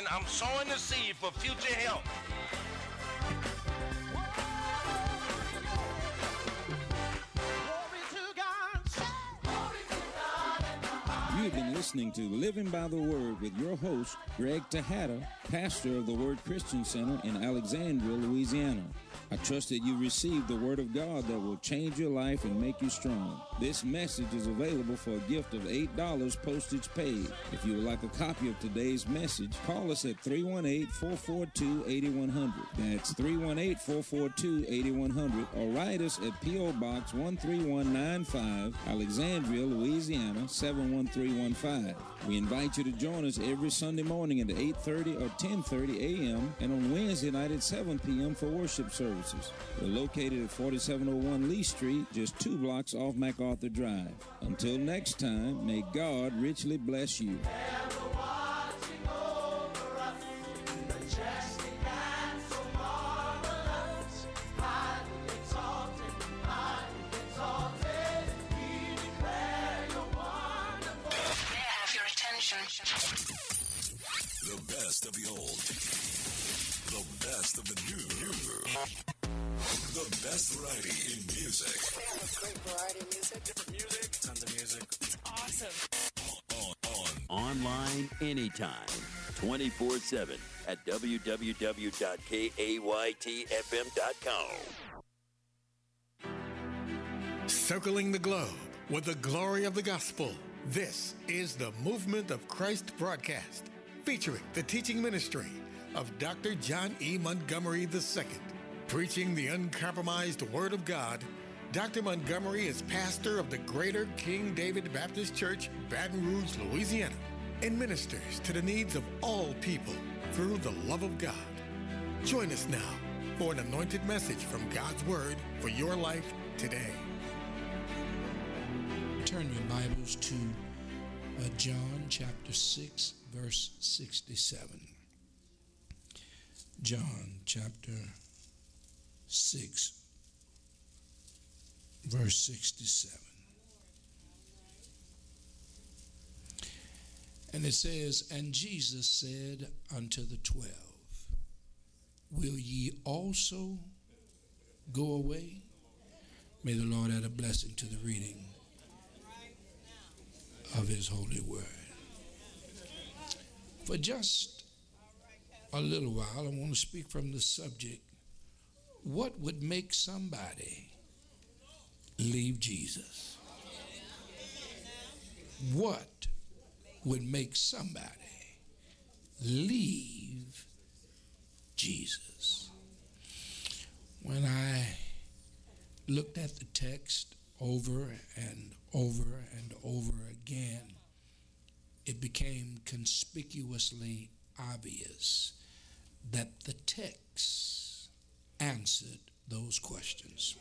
morning, I'm sowing the seed for future help. You've been listening to Living by the Word with your host, Greg Tejada, pastor of the Word Christian Center in Alexandria, Louisiana. I trust that you received the Word of God that will change your life and make you strong. This message is available for a gift of $8 postage paid. If you would like a copy of today's message, call us at 318-442-8100. That's 318-442-8100, or write us at P.O. Box 13195, Alexandria, Louisiana 71315. We invite you to join us every Sunday morning at 8:30 or 10:30 a.m. and on Wednesday night at 7 p.m. for worship services. We're located at 4701 Lee Street, just 2 blocks off MacArthur Drive. Until next time, may God richly bless you. The best of the old. The best of the new. The best variety in music. We have a great variety of music. Different music. Tons of music. It's awesome. Online anytime. 24/7 at www.kaytfm.com. Circling the globe with the glory of the gospel. This is the Movement of Christ broadcast, featuring the teaching ministry of Dr. John E. Montgomery II. Preaching the uncompromised Word of God, Dr. Montgomery is pastor of the Greater King David Baptist Church, Baton Rouge, Louisiana, and ministers to the needs of all people through the love of God. Join us now for an anointed message from God's Word for your life today. Turn your Bibles to John chapter 6, verse 67. John chapter 6, verse 67. And it says, "And Jesus said unto the 12, Will ye also go away?" May the Lord add a blessing to the reading of His holy word. For just a little while, I want to speak from the subject, what would make somebody leave Jesus? What would make somebody leave Jesus? When I looked at the text over and over and over again, it became conspicuously obvious that the text answered those questions.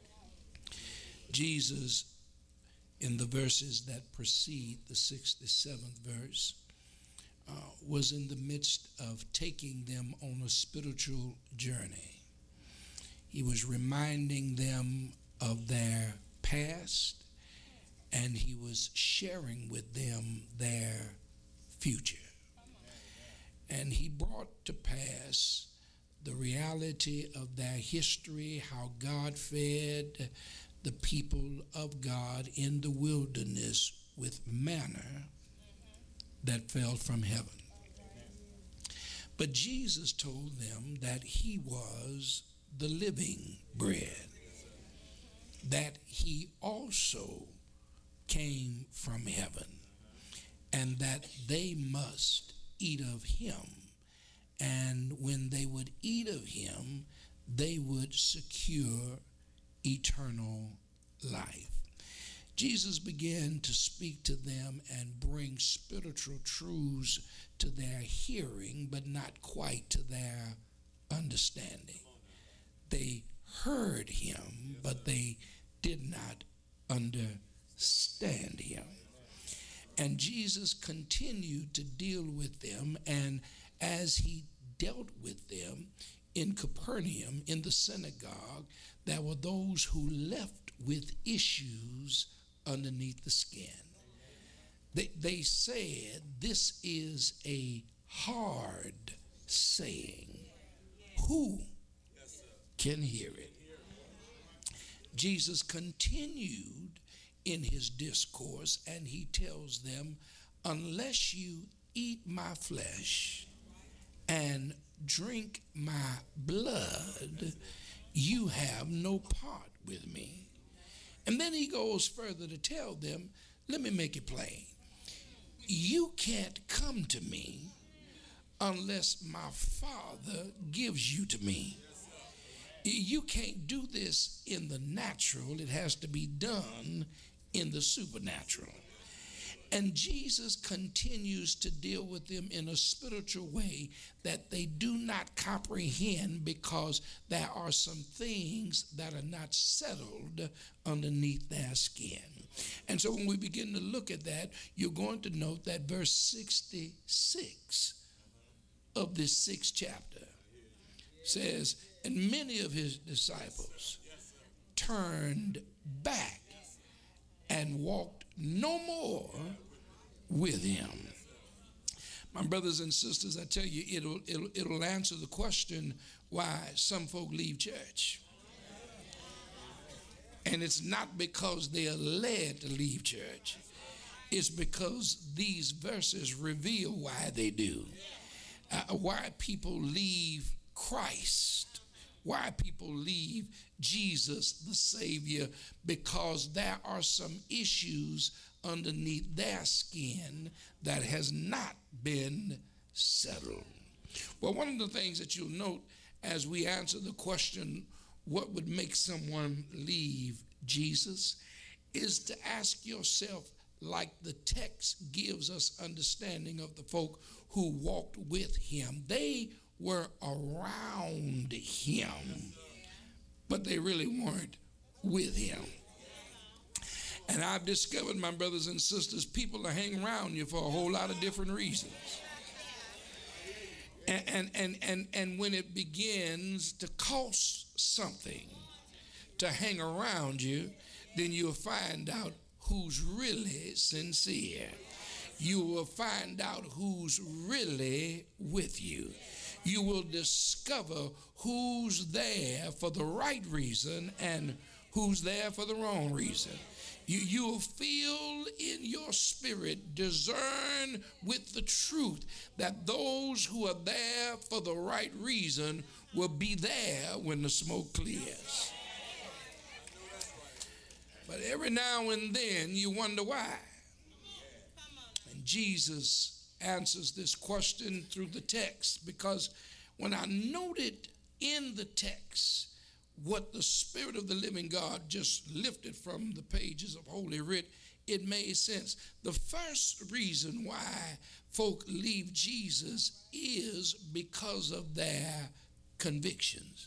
Jesus, in the verses that precede the 67th verse, was in the midst of taking them on a spiritual journey. He was reminding them of their past, and he was sharing with them their future. And he brought to pass the reality of their history, how God fed the people of God in the wilderness with manna that fell from heaven. But Jesus told them that he was the living bread, that he also came from heaven, and that they must eat of him. And when they would eat of him, they would secure eternal life. Jesus began to speak to them and bring spiritual truths to their hearing, but not quite to their understanding. They heard him, but they did not understand him. And Jesus continued to deal with them, and as he dealt with them in Capernaum, in the synagogue, there were those who left with issues underneath the skin. They said, "This is a hard saying. Who can hear it? Jesus continued in his discourse, and he tells them, unless you eat my flesh and drink my blood, you have no part with me. And then he goes further to tell them, let me make it plain. You can't come to me unless my Father gives you to me. You can't do this in the natural. It has to be done in the supernatural. And Jesus continues to deal with them in a spiritual way that they do not comprehend, because there are some things that are not settled underneath their skin. And so when we begin to look at that, you're going to note that verse 66 of this 6th chapter says, and many of his disciples turned back and walked no more with him. My brothers and sisters, I tell you, it'll answer the question why some folk leave church. And it's not because they are led to leave church. It's because these verses reveal why they do. Why people leave Christ. Why people leave Jesus the Savior, because there are some issues underneath their skin that has not been settled. Well, one of the things that you'll note as we answer the question, what would make someone leave Jesus, is to ask yourself, like the text gives us understanding of the folk who walked with him. They were around him, but they really weren't with him. And I've discovered, my brothers and sisters, people are hanging around you for a whole lot of different reasons. And when it begins to cost something to hang around you, then you'll find out who's really sincere. You will find out who's really with you. You will discover who's there for the right reason and who's there for the wrong reason. You'll feel in your spirit, discern with the truth that those who are there for the right reason will be there when the smoke clears. But every now and then you wonder why. And Jesus answers this question through the text, because when I noted in the text what the Spirit of the living God just lifted from the pages of Holy Writ, it made sense. The first reason why folk leave Jesus is because of their convictions.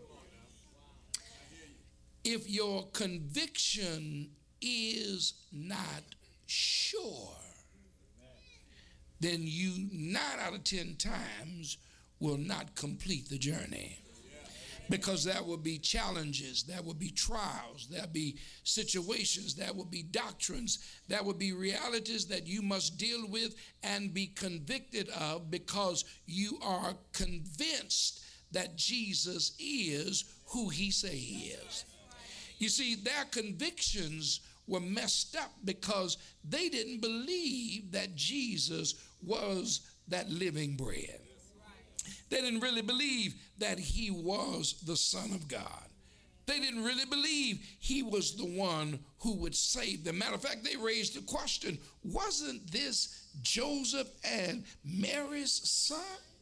If your conviction is not sure, then you 9 out of 10 times will not complete the journey. Because there will be challenges, there will be trials, there will be situations, there will be doctrines, there will be realities that you must deal with and be convicted of, because you are convinced that Jesus is who he say he is. You see, their convictions were messed up because they didn't believe that Jesus was that living bread. They didn't really believe that he was the Son of God. They didn't really believe he was the one who would save them. Matter of fact, they raised the question, wasn't this Joseph and Mary's son?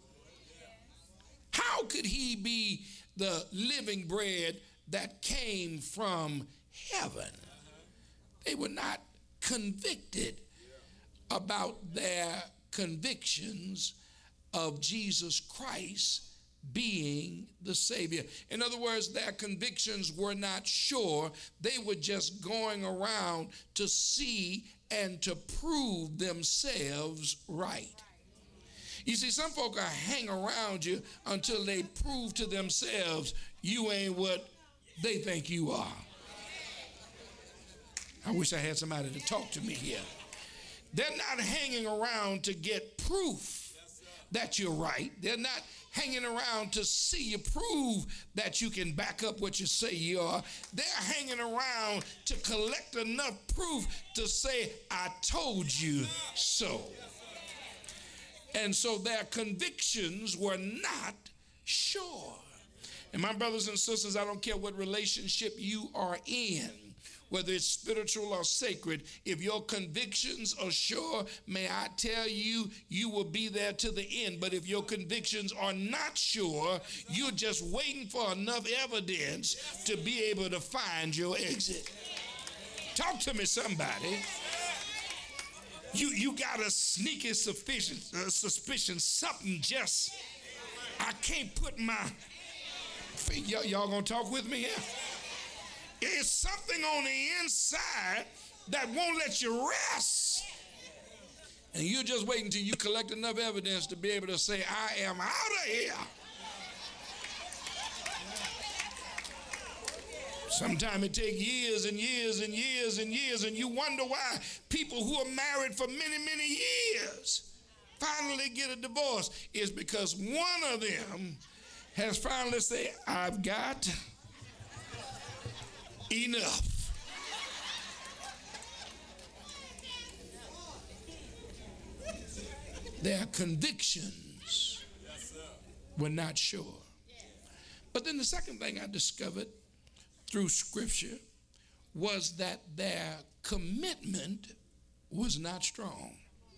How could he be the living bread that came from heaven? They were not convicted about their convictions of Jesus Christ being the Savior. In other words, their convictions were not sure. They were just going around to see and to prove themselves right. You see, some folk will hang around you until they prove to themselves you ain't what they think you are. I wish I had somebody to talk to me here. They're not hanging around to get proof that you're right. They're not hanging around to see you prove that you can back up what you say you are. They're hanging around to collect enough proof to say, I told you so. And so their convictions were not sure. And my brothers and sisters, I don't care what relationship you are in, whether it's spiritual or sacred, if your convictions are sure, may I tell you, you will be there to the end. But if your convictions are not sure, you're just waiting for enough evidence to be able to find your exit. Talk to me, somebody. You got a sneaky suspicion, something just, I can't put my feet. Y'all gonna talk with me here? It's something on the inside that won't let you rest. And you're just waiting till you collect enough evidence to be able to say, I am out of here. Sometimes it takes years and years and years and years, and you wonder why people who are married for many, many years finally get a divorce. It's because one of them has finally said, I've got enough. Their convictions were not sure. But then the second thing I discovered through Scripture was that their commitment was not strong.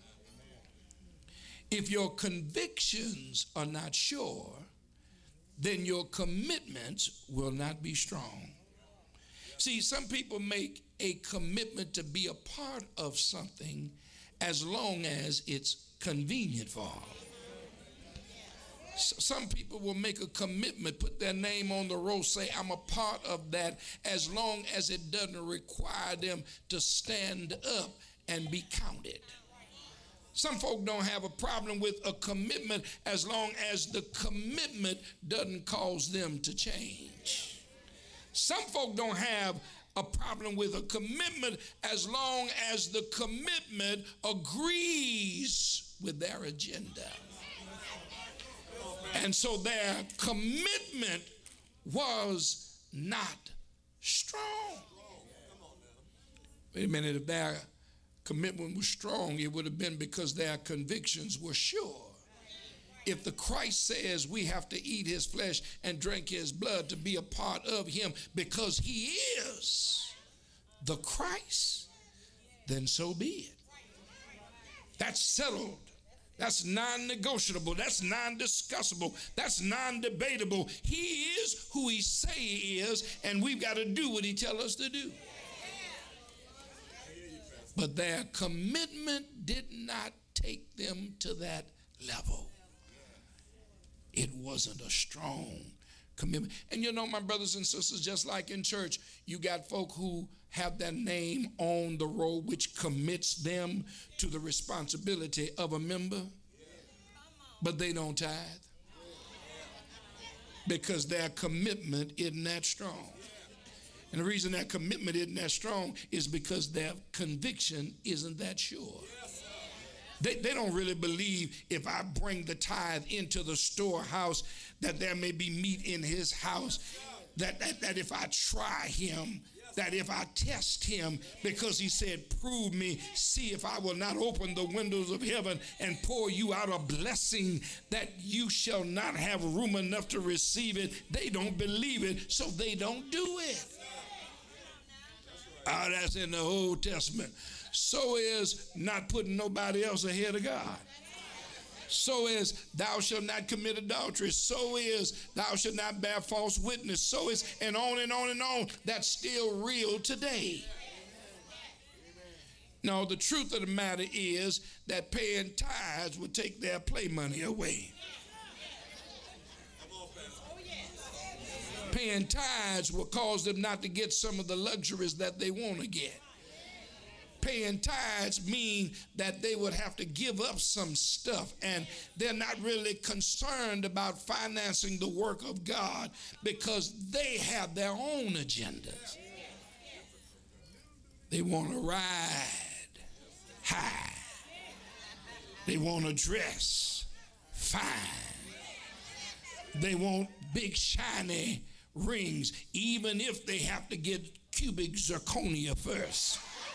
If your convictions are not sure, then your commitments will not be strong. See, some people make a commitment to be a part of something as long as it's convenient for them. Some people will make a commitment, put their name on the roll, say, I'm a part of that, as long as it doesn't require them to stand up and be counted. Some folk don't have a problem with a commitment as long as the commitment doesn't cause them to change. Some folk don't have a problem with a commitment as long as the commitment agrees with their agenda. And so their commitment was not strong. Wait a minute, if their commitment was strong, it would have been because their convictions were sure. If the Christ says we have to eat his flesh and drink his blood to be a part of him because he is the Christ, then so be it. That's settled. That's non-negotiable. That's non-discussable. That's non-debatable. He is who he say he is, and we've got to do what he tells us to do. But their commitment did not take them to that level. It wasn't a strong commitment. And you know, my brothers and sisters, just like in church, you got folk who have their name on the roll, which commits them to the responsibility of a member, but they don't tithe because their commitment isn't that strong. And the reason that commitment isn't that strong is because their conviction isn't that sure. They don't really believe if I bring the tithe into the storehouse that there may be meat in his house, that if I try him, that if I test him, because he said, prove me, see if I will not open the windows of heaven and pour you out a blessing that you shall not have room enough to receive it. They don't believe it, so they don't do it. That's in the Old Testament. So is not putting nobody else ahead of God. So is thou shalt not commit adultery. So is thou shalt not bear false witness. So is, and on and on and on. That's still real today. No, the truth of the matter is that paying tithes would take their play money away. Paying tithes will cause them not to get some of the luxuries that they want to get. Paying tithes mean that they would have to give up some stuff, and they're not really concerned about financing the work of God because they have their own agendas. They want to ride high. They want to dress fine. They want big shiny rings, even if they have to get cubic zirconia first.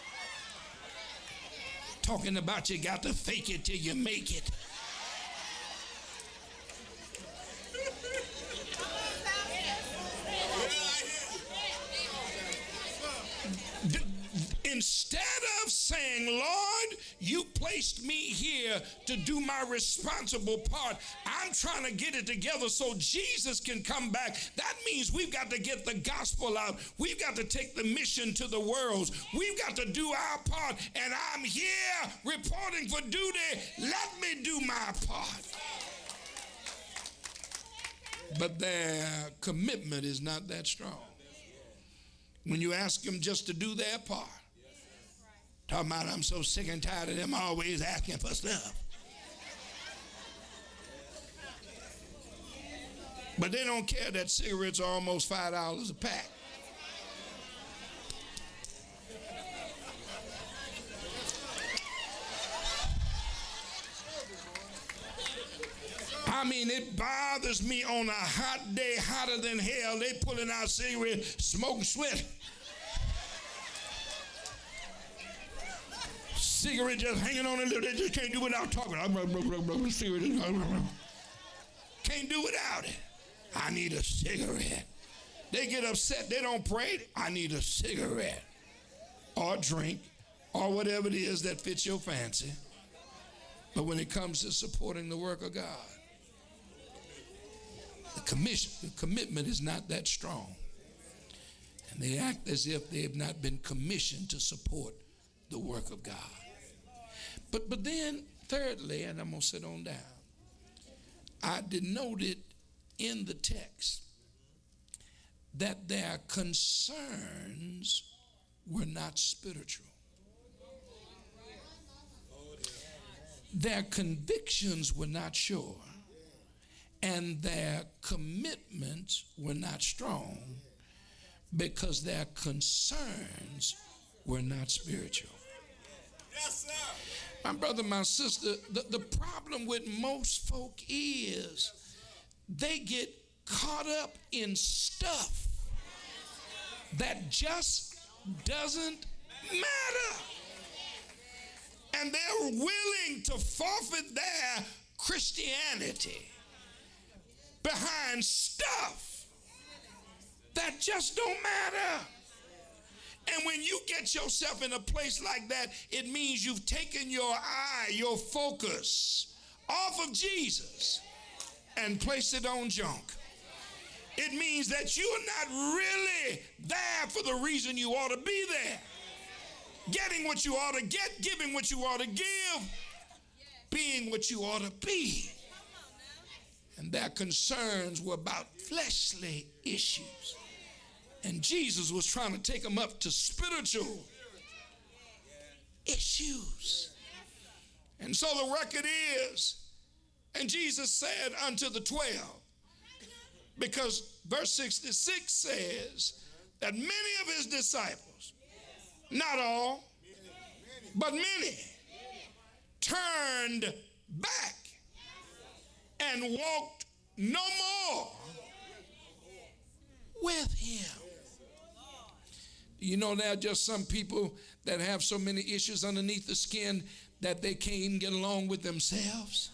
Talking about you got to fake it till you make it. Instead of saying, Lord, you placed me here to do my responsible part, I'm trying to get it together so Jesus can come back. That means we've got to get the gospel out. We've got to take the mission to the world. We've got to do our part, and I'm here reporting for duty. Let me do my part. But their commitment is not that strong. When you ask them just to do their part, talking about I'm so sick and tired of them always asking for stuff. But they don't care that cigarettes are almost $5 a pack. I mean, it bothers me on a hot day, hotter than hell. They pulling out cigarettes, smoke, sweat. Cigarette just hanging on a little. They just can't do without talking. Can't do without it. I need a cigarette. They get upset. They don't pray. I need a cigarette or drink or whatever it is that fits your fancy. But when it comes to supporting the work of God, the commitment is not that strong. And they act as if they have not been commissioned to support the work of God. But then, thirdly, and I'm going to sit on down, I denoted in the text that their concerns were not spiritual. Their convictions were not sure, and their commitments were not strong because their concerns were not spiritual. Yes, sir. My brother, my sister, the problem with most folk is they get caught up in stuff that just doesn't matter. And they're willing to forfeit their Christianity behind stuff that just don't matter. And when you get yourself in a place like that, it means you've taken your eye, your focus off of Jesus and placed it on junk. It means that you're not really there for the reason you ought to be there. Getting what you ought to get, giving what you ought to give, being what you ought to be. And their concerns were about fleshly issues. And Jesus was trying to take them up to spiritual issues. And so the record is, and Jesus said unto the 12, because verse 66 says that many of his disciples, not all, but many, turned back and walked no more with him. You know, there are just some people that have so many issues underneath the skin that they can't even get along with themselves.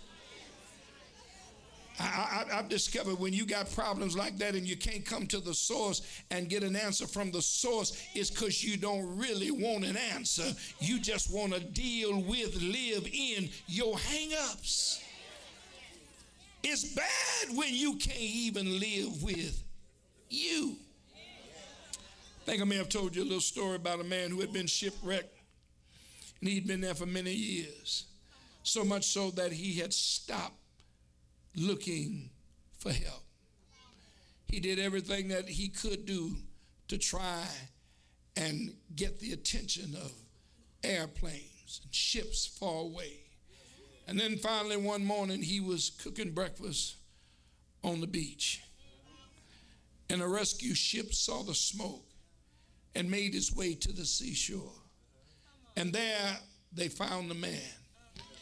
I've discovered when you got problems like that and you can't come to the source and get an answer from the source, it's because you don't really want an answer. You just want to deal with, live in your hang-ups. It's bad when you can't even live with you. I think I may have told you a little story about a man who had been shipwrecked, and he'd been there for many years, so much so that he had stopped looking for help. He did everything that he could do to try and get the attention of airplanes and ships far away. And then finally one morning he was cooking breakfast on the beach, and a rescue ship saw the smoke and made its way to the seashore. And there they found the man.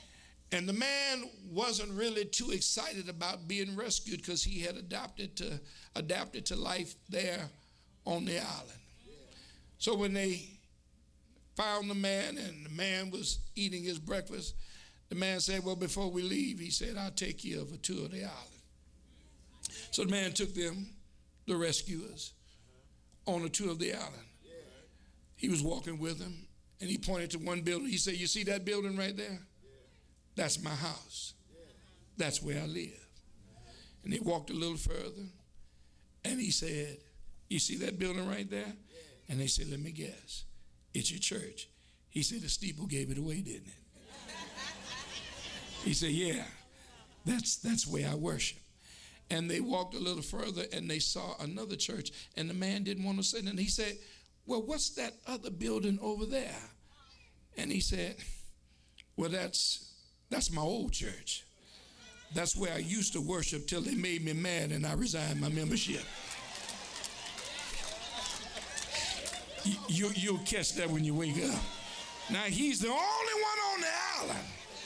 And the man wasn't really too excited about being rescued because he had adapted to life there on the island. So when they found the man and the man was eating his breakfast, the man said, well, before we leave, he said, I'll take you of a tour of the island. So the man took them, the rescuers, on a tour of the island. He was walking with them, and he pointed to one building. He said, you see that building right there? That's my house. That's where I live. And they walked a little further, and he said, you see that building right there? And they said, let me guess, it's your church. He said, the steeple gave it away, didn't it? He said, yeah, that's where I worship. And they walked a little further, and they saw another church, and the man didn't want to say nothing. He said, well, what's that other building over there? And he said, well, that's my old church. That's where I used to worship till they made me mad and I resigned my membership. You'll catch that when you wake up. Now, he's the only one on the island.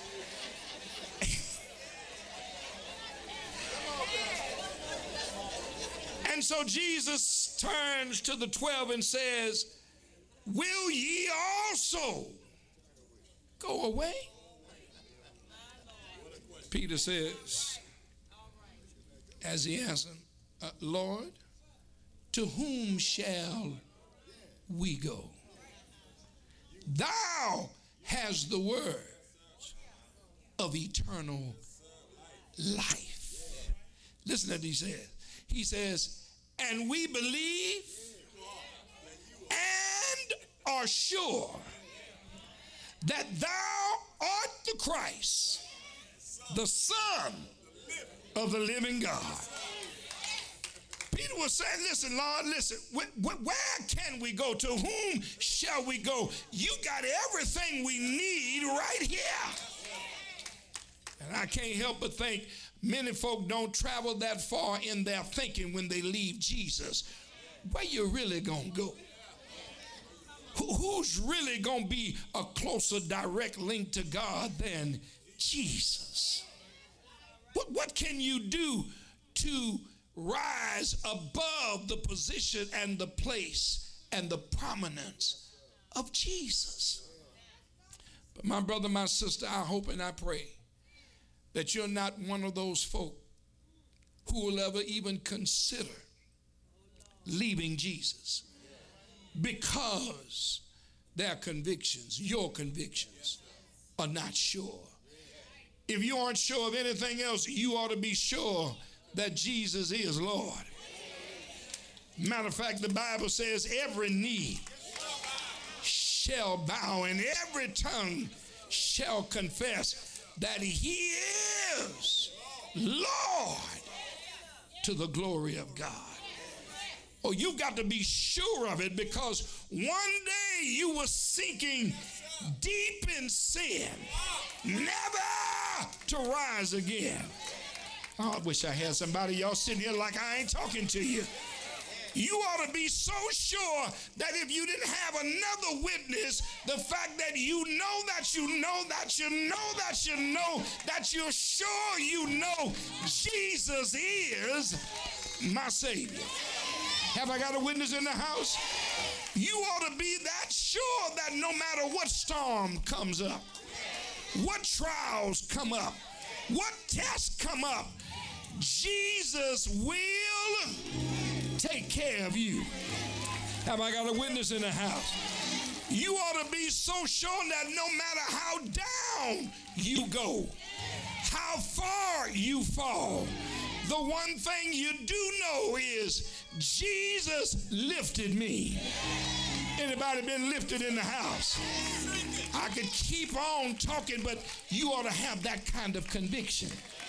And so Jesus turns to the 12 and says, will ye also go away? Peter says, as he answered, Lord, to whom shall we go? Thou hast the words of eternal life. Listen to what he says. He says, and we believe and are sure that thou art the Christ, the Son of the living God. Peter was saying, listen, Lord, listen, where can we go? To whom shall we go? You got everything we need right here. And I can't help but think many folk don't travel that far in their thinking when they leave Jesus. Where you really gonna go? Who's really gonna be a closer direct link to God than Jesus? What can you do to rise above the position and the place and the prominence of Jesus? But my brother, my sister, I hope and I pray that you're not one of those folk who will ever even consider leaving Jesus because their convictions, your convictions, are not sure. If you aren't sure of anything else, you ought to be sure that Jesus is Lord. Matter of fact, the Bible says every knee shall bow and every tongue shall confess that he is Lord to the glory of God. Oh, you've got to be sure of it, because one day you were sinking deep in sin, never to rise again. Oh, I wish I had somebody, y'all sitting here like I ain't talking to you. You ought to be so sure that if you didn't have another witness, the fact that you know that you know that you know that you know that you're sure you know Jesus is my Savior. Have I got a witness in the house? You ought to be that sure that no matter what storm comes up, what trials come up, what tests come up, Jesus will take care of you. Have I got a witness in the house? You ought to be so sure that no matter how down you go, how far you fall, the one thing you do know is Jesus lifted me. Anybody been lifted in the house? I could keep on talking, but you ought to have that kind of conviction.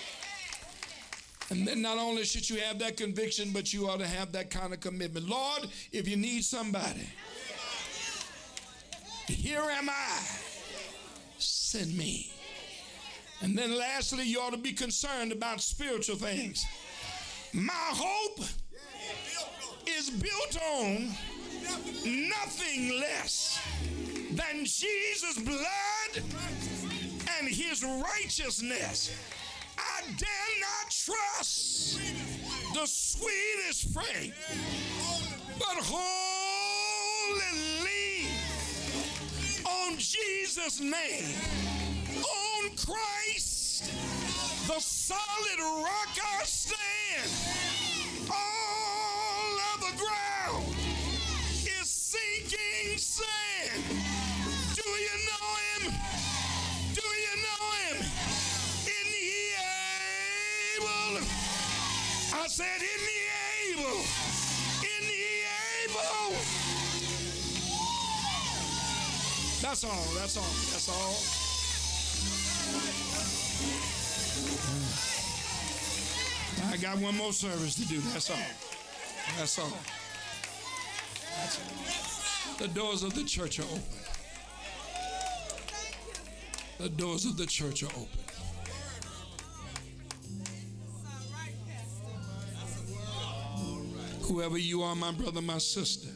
And then not only should you have that conviction, but you ought to have that kind of commitment. Lord, if you need somebody, here am I, send me. And then lastly, you ought to be concerned about spiritual things. My hope is built on nothing less than Jesus' blood and and his righteousness. I dare not trust the sweetest frame, but wholly lean on Jesus' name, on Christ, the solid rock I stand. All of the ground is sinking sand. Do you know him? Do you know him? Isn't he able? I said, isn't he able? Isn't he able? That's all, that's all, that's all. I got one more service to do, that's all. That's all. That's all. The doors of the church are open. The doors of the church are open. Whoever you are, my brother, my sister,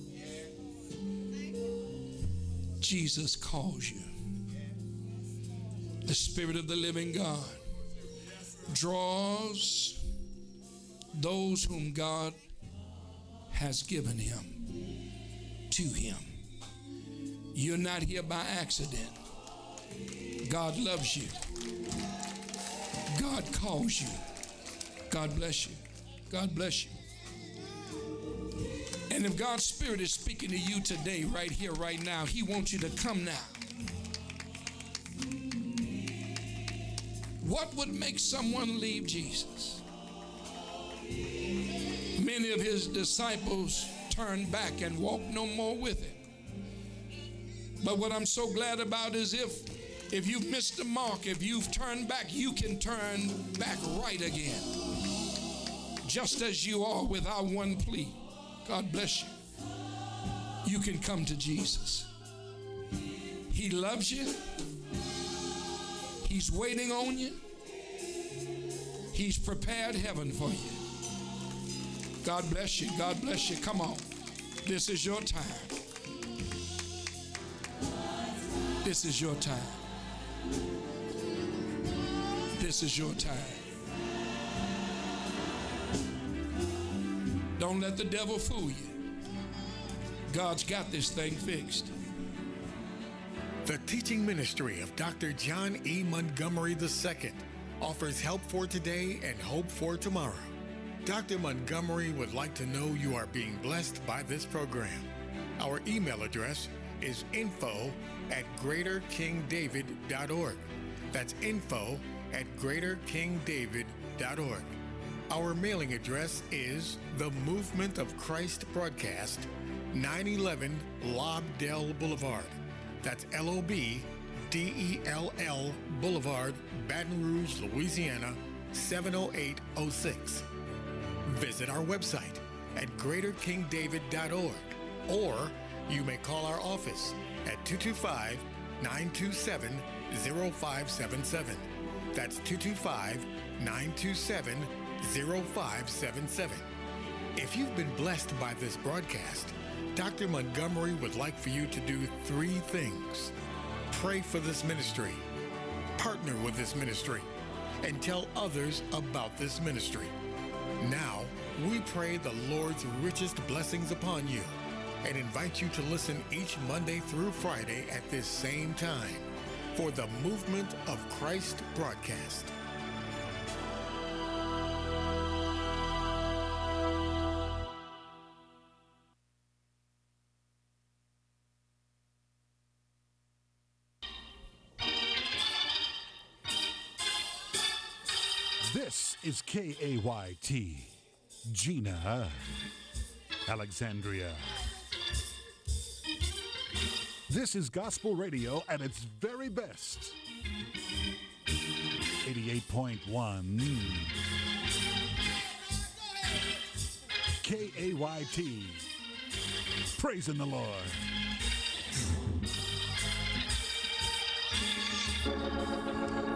Jesus calls you. The Spirit of the living God draws those whom God has given him to him. You're not here by accident. God loves you. God calls you. God bless you. God bless you. And if God's Spirit is speaking to you today, right here, right now, he wants you to come now. What would make someone leave Jesus? Many of his disciples turned back and walked no more with him. But what I'm so glad about is if you've missed the mark, if you've turned back, you can turn back right again. Just as you are without one plea. God bless you. You can come to Jesus. He loves you. He's waiting on you. He's prepared heaven for you. God bless you. God bless you. Come on. This is your time. This is your time. This is your time. Don't let the devil fool you. God's got this thing fixed. The teaching ministry of Dr. John E. Montgomery II offers help for today and hope for tomorrow. Dr. Montgomery would like to know you are being blessed by this program. Our email address is info@greaterkingdavid.org. That's info@greaterkingdavid.org. Our mailing address is The Movement of Christ Broadcast, 911 Lobdell Boulevard. That's LOBDELL Boulevard, Baton Rouge, Louisiana, 70806. Visit our website at greaterkingdavid.org, or you may call our office at 225-927-0577. That's 225-927-0577. If you've been blessed by this broadcast, Dr. Montgomery would like for you to do 3 things. Pray for this ministry, partner with this ministry, and tell others about this ministry. Now, we pray the Lord's richest blessings upon you and invite you to listen each Monday through Friday at this same time for the Movement of Christ broadcast. This is KAYT, Gina, Alexandria. This is gospel radio at its very best. 88.1 KAYT. Praising the Lord.